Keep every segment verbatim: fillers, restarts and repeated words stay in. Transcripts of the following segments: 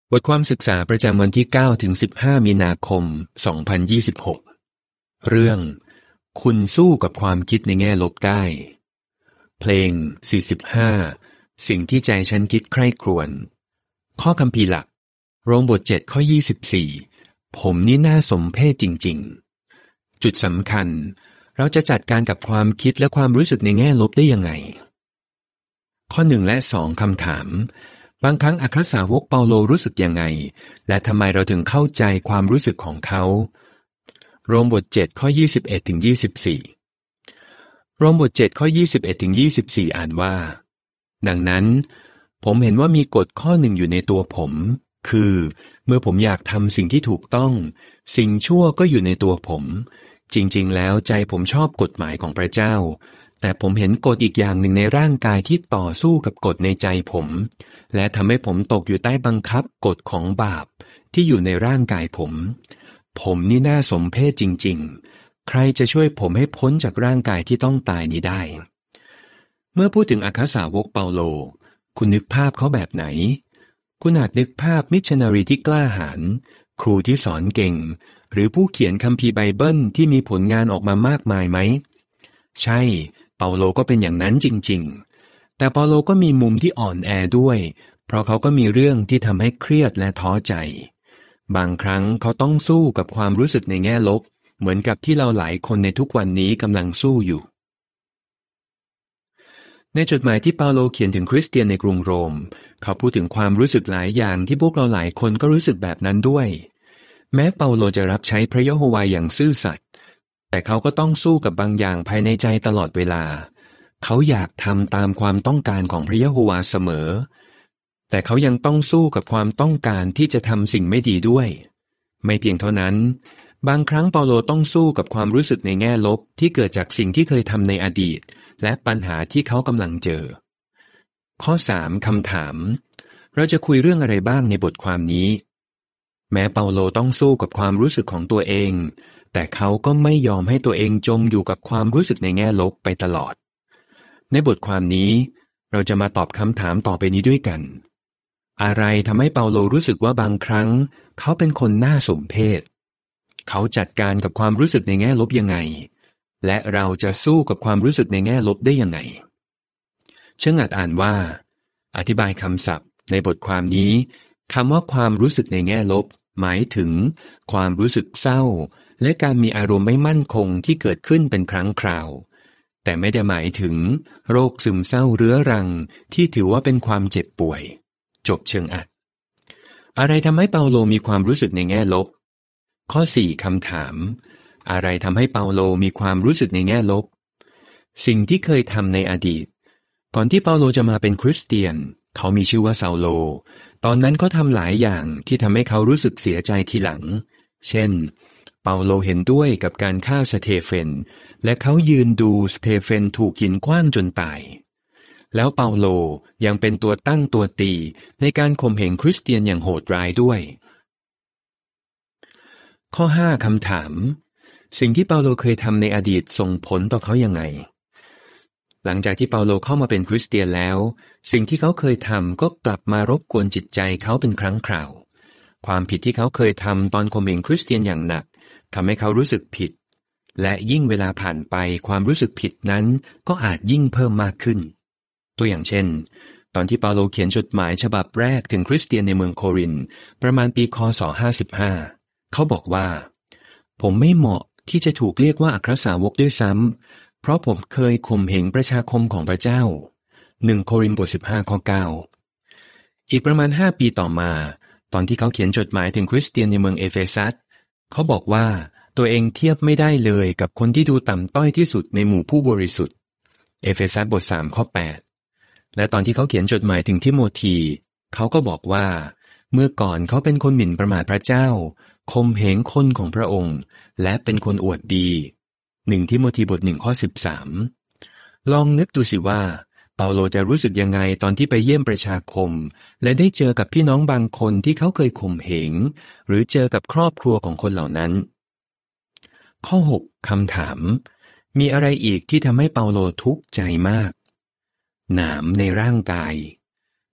บทความศึกษาประจำวันที่ เก้าถึงสิบห้า มีนาคม สองพันยี่สิบหก เรื่องคุณสู้กับความคิดในแง่ลบได้ เพลง สี่สิบห้า สิ่งที่ใจฉันคิดใคร่ครวญ ข้อคัมภีร์หลัก โรมบท เจ็ด ข้อ ยี่สิบสี่ ผมนี่น่าสมเพชจริงๆ จุดสำคัญ เราจะจัดการกับความคิดและความรู้สึกในแง่ลบได้ยังไง ข้อหนึ่งและสองคำถามบางครั้งอัครสาวกเปาโลรู้สึกยังไงและทำไมเราถึงเข้าใจความรู้สึกของเขาโรมบท เจ็ด ข้อ ยี่สิบเอ็ดถึงยี่สิบสี่ โรมบท เจ็ด ข้อ ยี่สิบเอ็ดถึงยี่สิบสี่ อ่านว่าดังนั้นผมเห็นว่ามีกฎข้อหนึ่งอยู่ในตัวผมคือเมื่อผมอยากทำสิ่งที่ถูกต้องสิ่งชั่วก็อยู่ในตัวผมจริงๆแล้วใจผมชอบกฎหมายของพระเจ้าแต่ผมเห็นกฎอีกอย่างหนึ่งในร่างกายที่ต่อสู้กับกฎในใจผมและทำให้ผมตกอยู่ใต้บังคับกฎของบาปที่อยู่ในร่างกายผมผมนี่น่าสมเพชจริงๆใครจะช่วยผมให้พ้นจากร่างกายที่ต้องตายนี้ได้เมื่อพูดถึงอัครสาวกเปาโลคุณนึกภาพเขาแบบไหนคุณอาจนึกภาพมิชชันนารีที่กล้าหาญครูที่สอนเก่งหรือผู้เขียนคัมภีร์ไบเบิลที่มีผลงานออกมามากมายไหมใช่เปาโลก็เป็นอย่างนั้นจริงๆแต่เปาโลก็มีมุมที่อ่อนแอด้วยเพราะเขาก็มีเรื่องที่ทำให้เครียดและท้อใจบางครั้งเขาต้องสู้กับความรู้สึกในแง่ลบเหมือนกับที่เราหลายคนในทุกวันนี้กำลังสู้อยู่ในจดหมายที่เปาโลเขียนถึงคริสเตียนในกรุงโรมเขาพูดถึงความรู้สึกหลายอย่างที่พวกเราหลายคนก็รู้สึกแบบนั้นด้วยแม้เปาโลจะรับใช้พระยะโฮวาห์อย่างซื่อสัตย์แต่เขาก็ต้องสู้กับบางอย่างภายในใจตลอดเวลาเขาอยากทำตามความต้องการของพระยะโฮวาห์เสมอแต่เขายังต้องสู้กับความต้องการที่จะทำสิ่งไม่ดีด้วยไม่เพียงเท่านั้นบางครั้งเปาโลต้องสู้กับความรู้สึกในแง่ลบที่เกิดจากสิ่งที่เคยทำในอดีตและปัญหาที่เขากำลังเจอข้อสามคำถามเราจะคุยเรื่องอะไรบ้างในบทความนี้แม้เปาโลต้องสู้กับความรู้สึกของตัวเองแต่เขาก็ไม่ยอมให้ตัวเองจมอยู่กับความรู้สึกในแง่ลบไปตลอดในบทความนี้เราจะมาตอบคำถามต่อไปนี้ด้วยกันอะไรทำให้เปาโลรู้สึกว่าบางครั้งเขาเป็นคนน่าสมเพชเขาจัดการกับความรู้สึกในแง่ลบยังไงและเราจะสู้กับความรู้สึกในแง่ลบได้ยังไงเชิงอาจอ่านว่าอธิบายคำศัพท์ในบทความนี้คำว่าความรู้สึกในแง่ลบหมายถึงความรู้สึกเศร้าและการมีอารมณ์ไม่มั่นคงที่เกิดขึ้นเป็นครั้งคราวแต่ไม่ได้หมายถึงโรคซึมเศร้าเรื้อรังที่ถือว่าเป็นความเจ็บป่วยจบเชิงอัดอะไรทำให้เปาโลมีความรู้สึกในแง่ลบข้อสี่คำถามอะไรทำให้เปาโลมีความรู้สึกในแง่ลบสิ่งที่เคยทำในอดีตก่อนที่เปาโลจะมาเป็นคริสเตียนเขามีชื่อว่าซาโลตอนนั้นเขาทำหลายอย่างที่ทำให้เขารู้สึกเสียใจทีหลังเช่นเปาโลเห็นด้วยกับการฆ่าสเตเฟนและเขายืนดูสเตเฟนถูกหินขว้างจนตายแล้วเปาโลยังเป็นตัวตั้งตัวตีในการข่มเหงคริสเตียนอย่างโหดร้ายด้วยข้อห้าคำถามสิ่งที่เปาโลเคยทำในอดีตส่งผลต่อเขายังไงหลังจากที่เปาโลเข้ามาเป็นคริสเตียนแล้วสิ่งที่เขาเคยทำก็กลับมารบกวนจิตใจเขาเป็นครั้งคราวความผิดที่เขาเคยทำตอนข่มเหงคริสเตียนอย่างหนักทำให้เขารู้สึกผิดและยิ่งเวลาผ่านไปความรู้สึกผิดนั้นก็อาจยิ่งเพิ่มมากขึ้นตัวอย่างเช่นตอนที่เปาโลเขียนจดหมายฉบับแรกถึงคริสเตียนในเมืองโครินธ์ประมาณปีคศห้าสิบห้าเขาบอกว่าผมไม่เหมาะที่จะถูกเรียกว่าอัครสาวกด้วยซ้ำเพราะผมเคยข่มเหงประชาคมของพระเจ้าหนึ่งโครินธ์บทสิบห้าข้อเก้าอีกประมาณห้าปีต่อมาตอนที่เขาเขียนจดหมายถึงคริสเตียนในเมืองเอเฟซัสเขาบอกว่าตัวเองเทียบไม่ได้เลยกับคนที่ดูต่ำต้อยที่สุดในหมู่ผู้บริสุทธิ์เอเฟซัสบทสามข้อแปดและตอนที่เขาเขียนจดหมายถึงทิโมธีเขาก็บอกว่าเมื่อก่อนเขาเป็นคนหมิ่นประมาทพระเจ้าข่มเหงคนของพระองค์และเป็นคนอวดดีหนึ่งทิโมธีบทหนึ่งข้อสิบสามลองนึกดูสิว่าเปาโลจะรู้สึกยังไงตอนที่ไปเยี่ยมประชาคมและได้เจอกับพี่น้องบางคนที่เขาเคยข่มเหงหรือเจอกับครอบครัวของคนเหล่านั้นข้อหกคำถามมีอะไรอีกที่ทำให้เปาโลทุกข์ใจมากหนามในร่างกายเ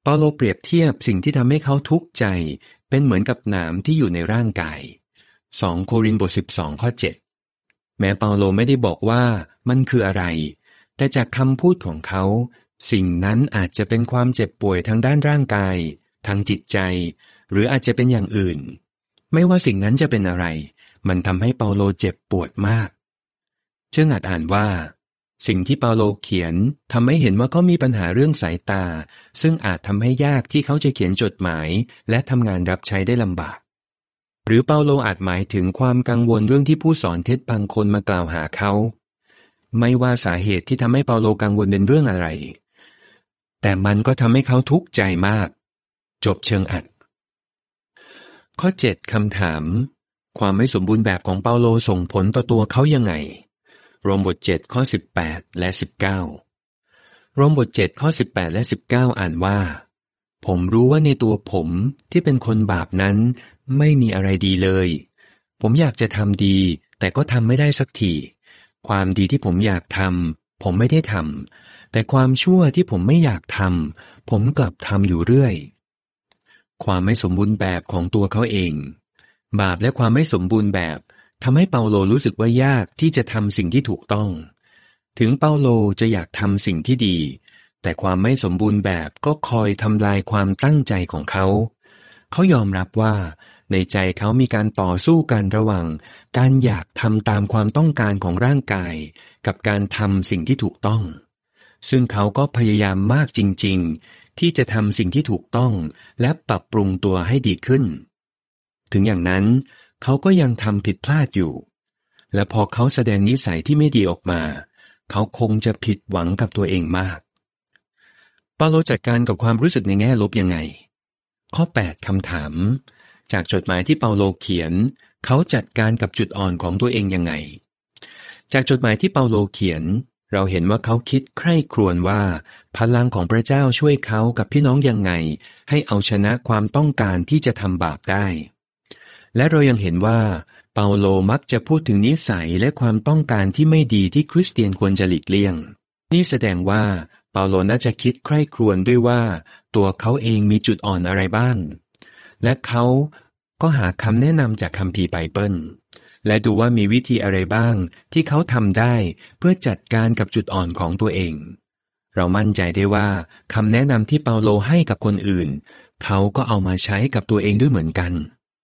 เปาโลเปรียบเทียบสิ่งที่ทำให้เขาทุกข์ใจเป็นเหมือนกับหนามที่อยู่ในร่างกายสองโครินธ์บทสิบสองข้อเจ็ดแม้เปาโลไม่ได้บอกว่ามันคืออะไรแต่จากคำพูดของเขาสิ่งนั้นอาจจะเป็นความเจ็บป่วยทางด้านร่างกายทางจิตใจหรืออาจจะเป็นอย่างอื่นไม่ว่าสิ่งนั้นจะเป็นอะไรมันทำให้เปาโลเจ็บปวดมากเชิงอาจอ่านว่าสิ่งที่เปาโลเขียนทำให้เห็นว่าเขามีปัญหาเรื่องสายตาซึ่งอาจทำให้ยากที่เขาจะเขียนจดหมายและทำงานรับใช้ได้ลำบากหรือเปาโลอาจหมายถึงความกังวลเรื่องที่ผู้สอนเท็จบางคนมากล่าวหาเขาไม่ว่าสาเหตุที่ทำให้เปาโลกังวลเป็นเรื่องอะไรแต่มันก็ทำให้เขาทุกข์ใจมากจบเชิงอัดข้อเจ็ดคำถามความไม่สมบูรณ์แบบของเปาโลส่งผลต่อตัวเขายังไงโรมบทเจ็ดข้อสิบแปดและสิบเก้าโรมบทเจ็ดข้อสิบแปดและสิบเก้าอ่านว่าผมรู้ว่าในตัวผมที่เป็นคนบาปนั้นไม่มีอะไรดีเลยผมอยากจะทำดีแต่ก็ทำไม่ได้สักทีความดีที่ผมอยากทำผมไม่ได้ทำแต่ความชั่วที่ผมไม่อยากทำผมกลับทำอยู่เรื่อยความไม่สมบูรณ์แบบของตัวเขาเองบาปและความไม่สมบูรณ์แบบทำให้เปาโลรู้สึกว่ายากที่จะทำสิ่งที่ถูกต้องถึงเปาโลจะอยากทำสิ่งที่ดีแต่ความไม่สมบูรณ์แบบก็คอยทำลายความตั้งใจของเขาเขายอมรับว่าในใจเขามีการต่อสู้กันระหว่างการอยากทำตามความต้องการของร่างกายกับการทำสิ่งที่ถูกต้องซึ่งเขาก็พยายามมากจริงๆที่จะทำสิ่งที่ถูกต้องและปรับปรุงตัวให้ดีขึ้นถึงอย่างนั้นเขาก็ยังทำผิดพลาดอยู่และพอเขาแสดงนิสัยที่ไม่ดีออกมาเขาคงจะผิดหวังกับตัวเองมากเปาโลจัดการกับความรู้สึกในแง่ลบยังไงข้อแปดคำถามจากจดหมายที่เปาโลเขียนเขาจัดการกับจุดอ่อนของตัวเองยังไงจากจดหมายที่เปาโลเขียนเราเห็นว่าเขาคิดใคร่ครวญว่าพลังของพระเจ้าช่วยเขากับพี่น้องยังไงให้เอาชนะความต้องการที่จะทำบาปได้และเรายังเห็นว่าเปาโลมักจะพูดถึงนิสัยและความต้องการที่ไม่ดีที่คริสเตียนควรจะหลีกเลี่ยงนี่แสดงว่าเปาโลน่าจะคิดใคร่ครวญด้วยว่าตัวเขาเองมีจุดอ่อนอะไรบ้างและเขาก็หาคำแนะนำจากคัมภีร์ไบเบิลและดูว่ามีวิธีอะไรบ้างที่เขาทำได้เพื่อจัดการกับจุดอ่อนของตัวเองเรามั่นใจได้ว่าคำแนะนำที่เปาโลให้กับคนอื่นเขาก็เอามาใช้กับตัวเองด้วยเหมือนกัน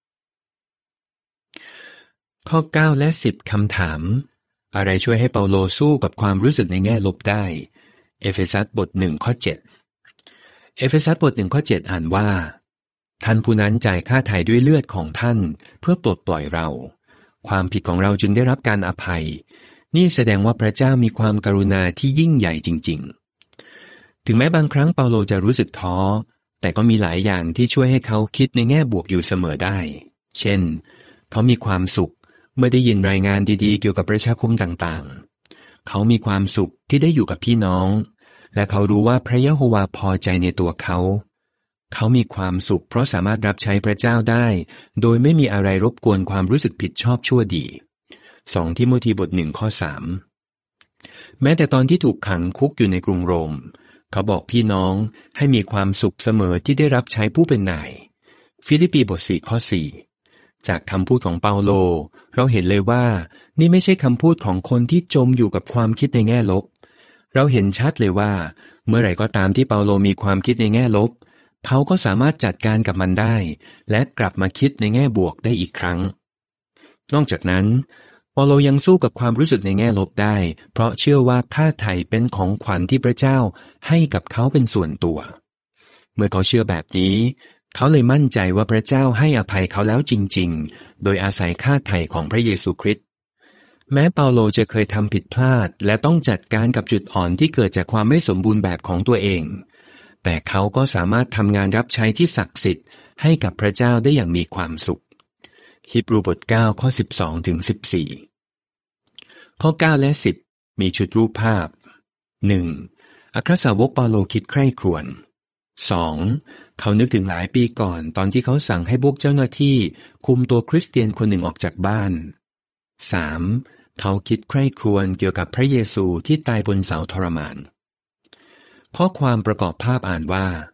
ข้อเก้าและสิบคำถามอะไรช่วยให้เปาโลสู้กับความรู้สึกในแง่ลบได้เอเฟซัสบทหนึ่งข้อเจ็ดเอเฟซัสบทหนึ่งข้อเจ็ดอ่านว่าท่านผู้นั้นจ่ายค่าไถ่ด้วยเลือดของท่านเพื่อปลดปล่อยเราความผิดของเราจึงได้รับการอภัยนี่แสดงว่าพระเจ้ามีความกรุณาที่ยิ่งใหญ่จริงๆถึงแม้บางครั้งเปาโลจะรู้สึกท้อแต่ก็มีหลายอย่างที่ช่วยให้เขาคิดในแง่บวกอยู่เสมอได้เช่นเขามีความสุขเมื่อได้ยินรายงานดีๆเกี่ยวกับประชาคมต่างๆเขามีความสุขที่ได้อยู่กับพี่น้องและเขารู้ว่าพระยะโฮวาพอใจในตัวเขาเขามีความสุขเพราะสามารถรับใช้พระเจ้าได้โดยไม่มีอะไรรบกวนความรู้สึกผิดชอบชั่วดีสองทิโมธีบทหนึ่งข้อสามแม้แต่ตอนที่ถูกขังคุกอยู่ในกรุงโรมเขาบอกพี่น้องให้มีความสุขเสมอที่ได้รับใช้ผู้เป็นนายฟิลิปปีบทสี่ข้อสี่จากคำพูดของเปาโลเราเห็นเลยว่านี่ไม่ใช่คำพูดของคนที่จมอยู่กับความคิดในแง่ลบเราเห็นชัดเลยว่าเมื่อไหร่ก็ตามที่เปาโลมีความคิดในแง่ลบเขาก็สามารถจัดการกับมันได้และกลับมาคิดในแง่บวกได้อีกครั้งนอกจากนั้นเปาโลยังสู้กับความรู้สึกในแง่ลบได้เพราะเชื่อว่าค่าไถ่เป็นของขวัญที่พระเจ้าให้กับเขาเป็นส่วนตัวเมื่อเขาเชื่อแบบนี้เขาเลยมั่นใจว่าพระเจ้าให้อภัยเขาแล้วจริงๆโดยอาศัยค่าไถ่ของพระเยซูคริสต์แม้เปาโลจะเคยทำผิดพลาดและต้องจัดการกับจุดอ่อนที่เกิดจากความไม่สมบูรณ์แบบของตัวเองแต่เขาก็สามารถทำงานรับใช้ที่ศักดิ์สิทธิ์ให้กับพระเจ้าได้อย่างมีความสุขฮีบรูบทเก้าข้อสิบสองถึงสิบสี่ข้อเก้าและสิบมีชุดรูปภาพ หนึ่ง. อัครสาวกเปาโลคิดใคร่ครวญ สอง. เขานึกถึงหลายปีก่อนตอนที่เขาสั่งให้พวกเจ้าหน้าที่คุมตัวคริสเตียนคนหนึ่งออกจากบ้าน สาม. เขาคิดใคร่ครวญเกี่ยวกับพระเยซูที่ตายบนเสาทรมานข้อความประกอบภาพอ่านว่า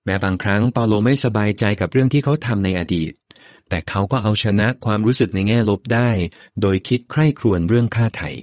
แม้บางครั้งเปาโลไม่สบายใจกับเรื่องที่เขาทำในอดีตแต่เขาก็เอาชนะความรู้สึกในแง่ลบได้โดยคิดใคร่ครวญเรื่องค่าไถ่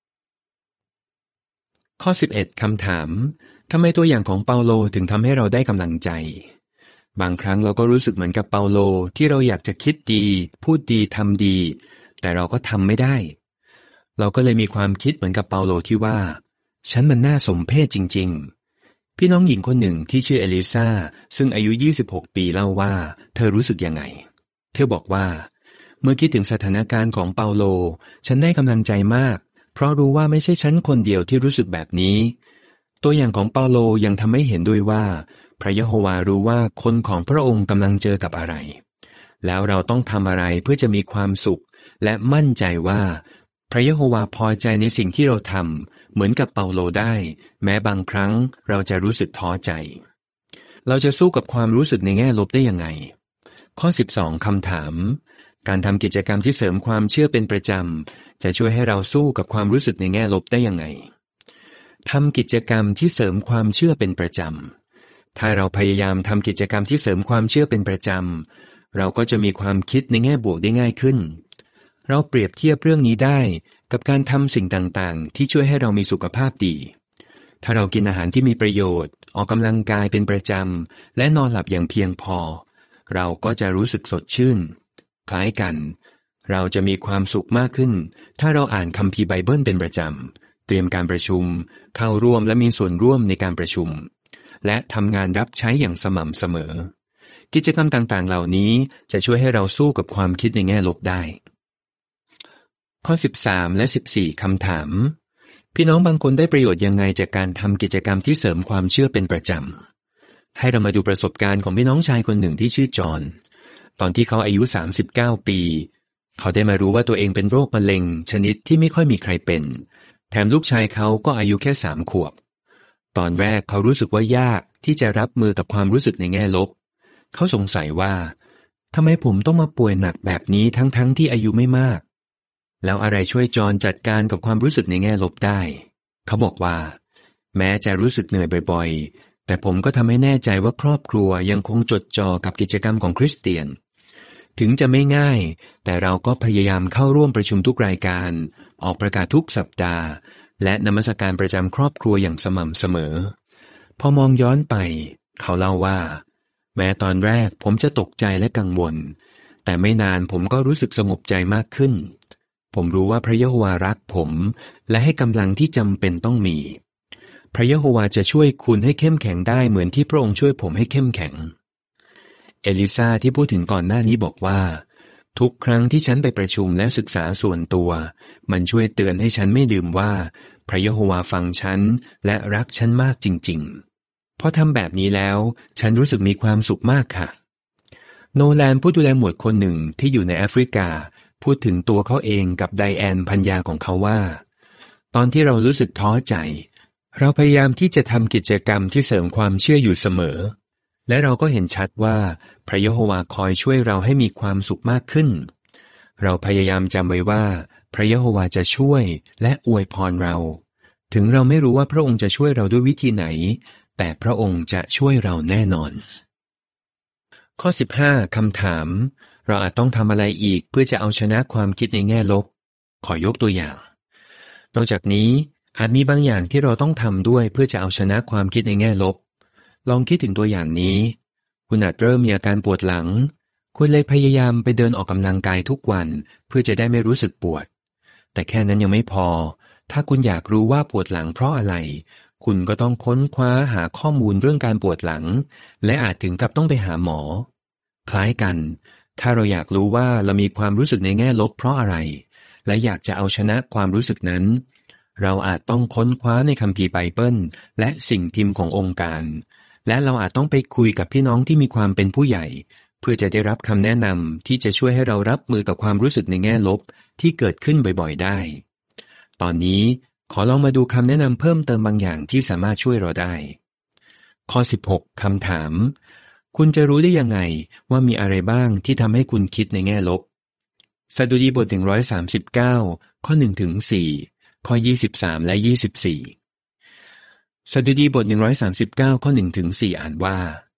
ข้อสิบเอ็ดคำถามทำไมตัวอย่างของเปาโลถึงทำให้เราได้กำลังใจบางครั้งเราก็รู้สึกเหมือนกับเปาโลที่เราอยากจะคิดดีพูดดีทำดีแต่เราก็ทำไม่ได้เราก็เลยมีความคิดเหมือนกับเปาโลที่ว่าฉันมันน่าสมเพชจริงๆพี่น้องหญิงคนหนึ่งที่ชื่อเอลิซาซึ่งอายุยี่สิบหกปีเล่าว่าเธอรู้สึกยังไงเธอบอกว่าเมื่อคิดถึงสถานการณ์ของเปาโลฉันได้กำลังใจมากเพราะรู้ว่าไม่ใช่ฉันคนเดียวที่รู้สึกแบบนี้ตัวอย่างของเปาโลยังทำให้เห็นด้วยว่าพระยะโฮวารู้ว่าคนของพระองค์กำลังเจอกับอะไรแล้วเราต้องทำอะไรเพื่อจะมีความสุขและมั่นใจว่าพระยะโฮวาพอใจในสิ่งที่เราทำเหมือนกับเปาโลได้แม้บางครั้งเราจะรู้สึกท้อใจเราจะสู้กับความรู้สึกในแง่ลบได้ยังไงข้อสิบสองคำถามการทำกิจกรรมที่เสริมความเชื่อเป็นประจำจะช่วยให้เราสู้กับความรู้สึกในแง่ลบได้ยังไงทำกิจกรรมที่เสริมความเชื่อเป็นประจำถ้าเราพยายามทำกิจกรรมที่เสริมความเชื่อเป็นประจำเราก็จะมีความคิดในแง่บวกได้ง่ายขึ้นเราเปรียบเทียบเรื่องนี้ได้กับการทำสิ่งต่างๆที่ช่วยให้เรามีสุขภาพดีถ้าเรากินอาหารที่มีประโยชน์ออกกำลังกายเป็นประจำและนอนหลับอย่างเพียงพอเราก็จะรู้สึกสดชื่นคล้ายกันเราจะมีความสุขมากขึ้นถ้าเราอ่านคัมภีร์ไบเบิลเป็นประจำเตรียมการประชุมเข้าร่วมและมีส่วนร่วมในการประชุมและทำงานรับใช้อย่างสม่ำเสมอกิจกรรมต่างๆเหล่านี้จะช่วยให้เราสู้กับความคิดในแง่ลบได้ข้อสิบสามและสิบสี่คำถามพี่น้องบางคนได้ประโยชน์ยังไงจากการทำกิจกรรมที่เสริมความเชื่อเป็นประจำให้เรามาดูประสบการณ์ของพี่น้องชายคนหนึ่งที่ชื่อจอห์นตอนที่เขาอายุสามสิบเก้าปีเขาได้มารู้ว่าตัวเองเป็นโรคมะเร็งชนิดที่ไม่ค่อยมีใครเป็นแถมลูกชายเขาก็อายุแค่สามขวบตอนแรกเขารู้สึกว่ายากที่จะรับมือกับความรู้สึกในแง่ลบเขาสงสัยว่าทำไมผมต้องมาป่วยหนักแบบนี้ทั้งๆ ท, ที่อายุไม่มากแล้วอะไรช่วยจอห์นจัดการกับความรู้สึกในแง่ลบได้เขาบอกว่าแม้จะรู้สึกเหนื่อยบ่อยๆแต่ผมก็ทำให้แน่ใจว่าครอบครัวยังคงจดจ่อกับกิจกรรมของคริสเตียนถึงจะไม่ง่ายแต่เราก็พยายามเข้าร่วมประชุมทุกรายการออกประกาศทุกสัปดาห์และนมัสการประจำครอบครัวอย่างสม่ำเสมอพอมองย้อนไปเขาเล่าว่าแม้ตอนแรกผมจะตกใจและกังวลแต่ไม่นานผมก็รู้สึกสงบใจมากขึ้นผมรู้ว่าพระยะโฮวารักผมและให้กำลังที่จำเป็นต้องมีพระยะโฮวาจะช่วยคุณให้เข้มแข็งได้เหมือนที่พระองค์ช่วยผมให้เข้มแข็งเอลิซาที่พูดถึงก่อนหน้านี้บอกว่าทุกครั้งที่ฉันไปประชุมและศึกษาส่วนตัวมันช่วยเตือนให้ฉันไม่ลืมว่าพระยะโฮวาฟังฉันและรักฉันมากจริงๆพอทำแบบนี้แล้วฉันรู้สึกมีความสุขมากค่ะโนแลนผู้ดูแลหมวดคนหนึ่งที่อยู่ในแอฟริกาพูดถึงตัวเขาเองกับไดแอนภรรยาของเขาว่าตอนที่เรารู้สึกท้อใจเราพยายามที่จะทำกิจกรรมที่เสริมความเชื่ออยู่เสมอและเราก็เห็นชัดว่าพระยะโฮวาคอยช่วยเราให้มีความสุขมากขึ้นเราพยายามจำไว้ว่าพระยะโฮวาจะช่วยและอวยพรเราถึงเราไม่รู้ว่าพระองค์จะช่วยเราด้วยวิธีไหนแต่พระองค์จะช่วยเราแน่นอนข้อสิบห้าคำถามเราอาจต้องทำอะไรอีกเพื่อจะเอาชนะความคิดในแง่ลบขอยกตัวอย่างนอกจากนี้อาจมีบางอย่างที่เราต้องทำด้วยเพื่อจะเอาชนะความคิดในแง่ลบลองคิดถึงตัวอย่างนี้คุณอาจเริ่มมีอาการปวดหลังคุณเลยพยายามไปเดินออกกำลังกายทุกวันเพื่อจะได้ไม่รู้สึกปวดแต่แค่นั้นยังไม่พอถ้าคุณอยากรู้ว่าปวดหลังเพราะอะไรคุณก็ต้องค้นคว้าหาข้อมูลเรื่องการปวดหลังและอาจถึงกับต้องไปหาหมอคล้ายกันถ้าเราอยากรู้ว่าเรามีความรู้สึกในแง่ลบเพราะอะไรและอยากจะเอาชนะความรู้สึกนั้นเราอาจต้องค้นคว้าในคัมภีร์ไบเบิลและสิ่งพิมพ์ขององค์การและเราอาจต้องไปคุยกับพี่น้องที่มีความเป็นผู้ใหญ่เพื่อจะได้รับคำแนะนำที่จะช่วยให้เรารับมือกับความรู้สึกในแง่ลบที่เกิดขึ้นบ่อยๆได้ตอนนี้ขอลองมาดูคำแนะนำเพิ่มเติมบางอย่างที่สามารถช่วยเราได้ข้อสิบหกคำถามคุณจะรู้ได้ยังไงว่ามีอะไรบ้างที่ทำให้คุณคิดในแง่ลบสดุดีบทหนึ่งร้อยสามสิบเก้าข้อหนึ่งถึงสี่ข้อยี่สิบสามและยี่สิบสี่สดุดีบทหนึ่งร้อยสามสิบเก้าข้อหนึ่งถึงสี่อ่านว่า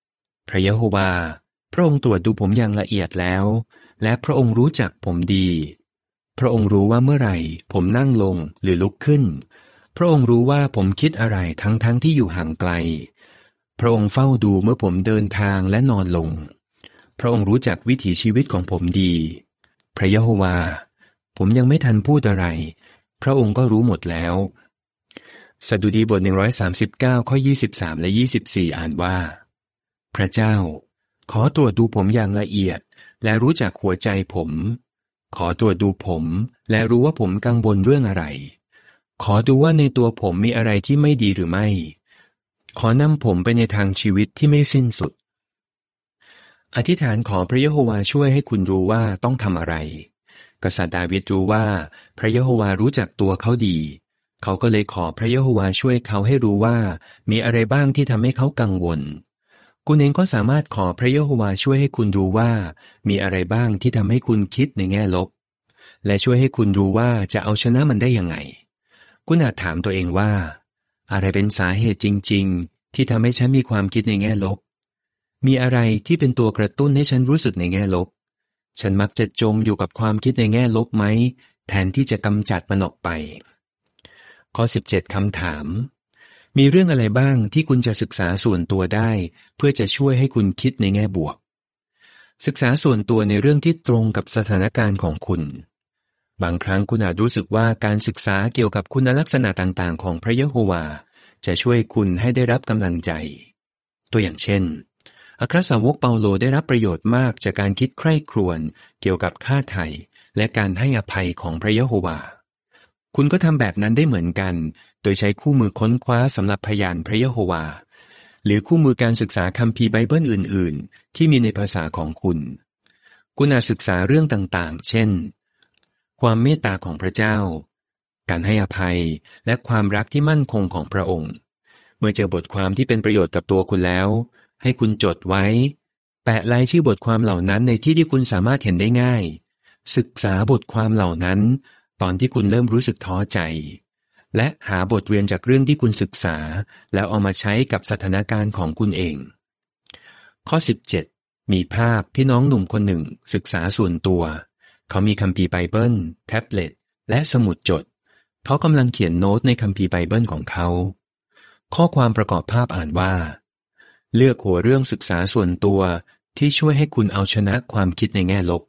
พระยะโฮวาพระองค์ตรวจดูผมอย่างละเอียดแล้วและพระองค์รู้จักผมดีพระองค์รู้ว่าเมื่อไหร่ผมนั่งลงหรือลุกขึ้นพระองค์รู้ว่าผมคิดอะไรทั้งๆ ท, ที่อยู่ห่างไกลพระองค์เฝ้าดูเมื่อผมเดินทางและนอนลงพระองค์รู้จักวิถีชีวิตของผมดีพระยะโฮวาผมยังไม่ทันพูดอะไรพระองค์ก็รู้หมดแล้วสดุดีบทหนึ่งร้อยสามสิบเก้าข้อยี่สิบสามและยี่สิบสี่อ่านว่าพระเจ้าขอตรวจดูผมอย่างละเอียดและรู้จักหัวใจผมขอตรวจดูผมและรู้ว่าผมกังวลเรื่องอะไรขอดูว่าในตัวผมมีอะไรที่ไม่ดีหรือไม่ขอนำผมไปในทางชีวิตที่ไม่สิ้นสุดอธิษฐานขอพระยะโฮวาช่วยให้คุณรู้ว่าต้องทำอะไรกษัตริย์ดาวิดรู้ว่าพระยะโฮวารู้จักตัวเขาดีเขาก็เลยขอพระยะโฮวาช่วยเขาให้รู้ว่ามีอะไรบ้างที่ทำให้เขากังวลคุณเองก็สามารถขอพระยะโฮวาช่วยให้คุณรู้ว่ามีอะไรบ้างที่ทำให้คุณคิดในแง่ลบและช่วยให้คุณรู้ว่าจะเอาชนะมันได้ยังไงคุณอาจถามตัวเองว่าอะไรเป็นสาเหตุจริงๆที่ทำให้ฉันมีความคิดในแง่ลบมีอะไรที่เป็นตัวกระตุ้นให้ฉันรู้สึกในแง่ลบฉันมักจะจมอยู่กับความคิดในแง่ลบไหมแทนที่จะกำจัดมันออกไปข้อสิบเจ็ดคำถามมีเรื่องอะไรบ้างที่คุณจะศึกษาส่วนตัวได้เพื่อจะช่วยให้คุณคิดในแง่บวกศึกษาส่วนตัวในเรื่องที่ตรงกับสถานการณ์ของคุณบางครั้งคุณอาจรู้สึกว่าการศึกษาเกี่ยวกับคุณลักษณะต่างๆของพระยะโฮวาจะช่วยคุณให้ได้รับกำลังใจตัวอย่างเช่นอัครสาวกเปาโลได้รับประโยชน์มากจากการคิดใคร่ครวญเกี่ยวกับค่าไถ่และการให้อภัยของพระยะโฮวาคุณก็ทำแบบนั้นได้เหมือนกันโดยใช้คู่มือค้นคว้าสำหรับพยานพระยะโฮวาหรือคู่มือการศึกษาคัมภีร์ไบเบิลอื่นๆที่มีในภาษาของคุณคุณอาจศึกษาเรื่องต่างๆเช่นความเมตตาของพระเจ้าการให้อภัยและความรักที่มั่นคงของพระองค์เมื่อเจอบทความที่เป็นประโยชน์กับตัวคุณแล้วให้คุณจดไว้แปะรายชื่อบทความเหล่านั้นในที่ที่คุณสามารถเห็นได้ง่ายศึกษาบทความเหล่านั้นตอนที่คุณเริ่มรู้สึกท้อใจและหาบทเรียนจากเรื่องที่คุณศึกษาแล้วเอามาใช้กับสถานการณ์ของคุณเองข้อสิบเจ็ดมีภาพพี่น้องหนุ่มคนหนึ่งศึกษาส่วนตัวเขามีคัมภีร์ไบเบิลแท็บเล็ตและสมุดจดเขากำลังเขียนโน้ตในคัมภีร์ไบเบิลของเขาข้อความประกอบภาพอ่านว่าเลือกหัวเรื่องศึกษาส่วนตัวที่ช่วยให้คุณเอาชนะความคิดในแง่ลบ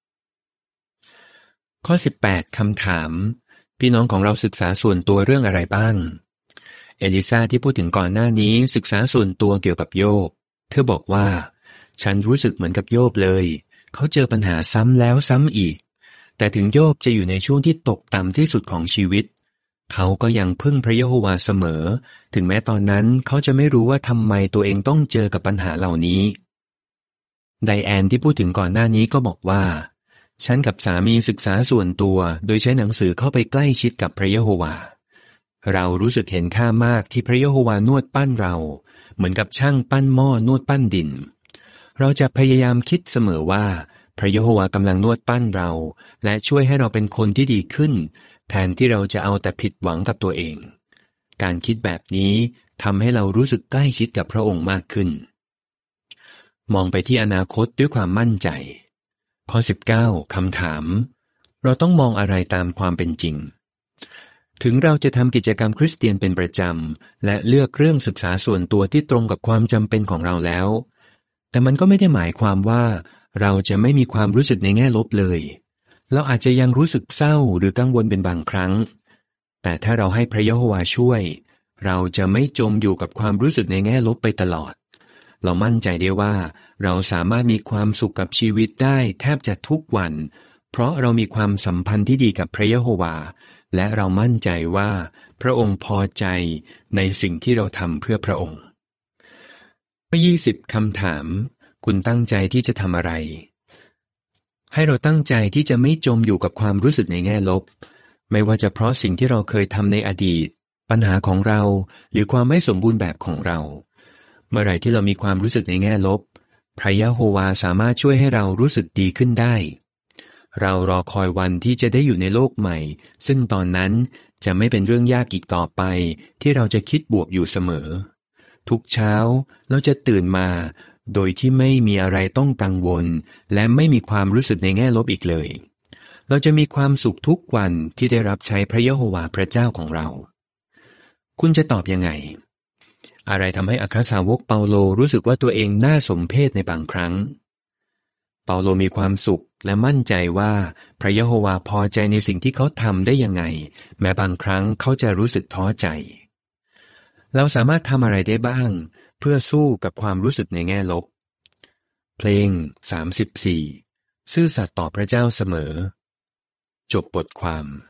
ข้อสิบแปดคำถามพี่น้องของเราศึกษาส่วนตัวเรื่องอะไรบ้างเอลิซาที่พูดถึงก่อนหน้านี้ศึกษาส่วนตัวเกี่ยวกับโยบเธอบอกว่าฉันรู้สึกเหมือนกับโยบเลยเขาเจอปัญหาซ้ำแล้วซ้ำอีกแต่ถึงโยบจะอยู่ในช่วงที่ตกต่ำที่สุดของชีวิตเขาก็ยังพึ่งพระยะโฮวาเสมอถึงแม้ตอนนั้นเขาจะไม่รู้ว่าทำไมตัวเองต้องเจอกับปัญหาเหล่านี้ไดแอนที่พูดถึงก่อนหน้านี้ก็บอกว่าฉันกับสามีศึกษาส่วนตัวโดยใช้หนังสือเข้าไปใกล้ชิดกับพระยะโฮวาเรารู้สึกเห็นค่ามากที่พระยะโฮวานวดปั้นเราเหมือนกับช่างปั้นหม้อนวดปั้นดินเราจะพยายามคิดเสมอว่าพระยะโฮวากำลังนวดปั้นเราและช่วยให้เราเป็นคนที่ดีขึ้นแทนที่เราจะเอาแต่ผิดหวังกับตัวเองการคิดแบบนี้ทำให้เรารู้สึกใกล้ชิดกับพระองค์มากขึ้นมองไปที่อนาคตด้วยความมั่นใจข้อสิบเก้าคำถามเราต้องมองอะไรตามความเป็นจริงถึงเราจะทำกิจกรรมคริสเตียนเป็นประจำและเลือกเรื่องศึกษาส่วนตัวที่ตรงกับความจำเป็นของเราแล้วแต่มันก็ไม่ได้หมายความว่าเราจะไม่มีความรู้สึกในแง่ลบเลยเราอาจจะยังรู้สึกเศร้าหรือกังวลเป็นบางครั้งแต่ถ้าเราให้พระยะโฮวาช่วยเราจะไม่จมอยู่กับความรู้สึกในแง่ลบไปตลอดเรามั่นใจได้ว่าเราสามารถมีความสุขกับชีวิตได้แทบจะทุกวันเพราะเรามีความสัมพันธ์ที่ดีกับพระยะโฮวาและเรามั่นใจว่าพระองค์พอใจในสิ่งที่เราทำเพื่อพระองค์ข้อยี่สิบคำถามคุณตั้งใจที่จะทำอะไรให้เราตั้งใจที่จะไม่จมอยู่กับความรู้สึกในแง่ลบไม่ว่าจะเพราะสิ่งที่เราเคยทำในอดีตปัญหาของเราหรือความไม่สมบูรณ์แบบของเราเมื่อไหร่ที่เรามีความรู้สึกในแง่ลบพระยะโฮวาสามารถช่วยให้เรารู้สึกดีขึ้นได้เรารอคอยวันที่จะได้อยู่ในโลกใหม่ซึ่งตอนนั้นจะไม่เป็นเรื่องยากอีกต่อไปที่เราจะคิดบวกอยู่เสมอทุกเช้าเราจะตื่นมาโดยที่ไม่มีอะไรต้องกังวลและไม่มีความรู้สึกในแง่ลบอีกเลยเราจะมีความสุขทุกวันที่ได้รับใช้พระยะโฮวาห์พระเจ้าของเราคุณจะตอบยังไงอะไรทำให้อัครสาวกเปาโลรู้สึกว่าตัวเองน่าสมเพชในบางครั้งเปาโลมีความสุขและมั่นใจว่าพระยะโฮวาห์พอใจในสิ่งที่เขาทำได้ยังไงแม้บางครั้งเขาจะรู้สึกท้อใจเราสามารถทำอะไรได้บ้างเพื่อสู้กับความรู้สึกในแง่ลบเพลงสามสิบสี่ซื่อสัตย์ต่อพระเจ้าเสมอจบบทความ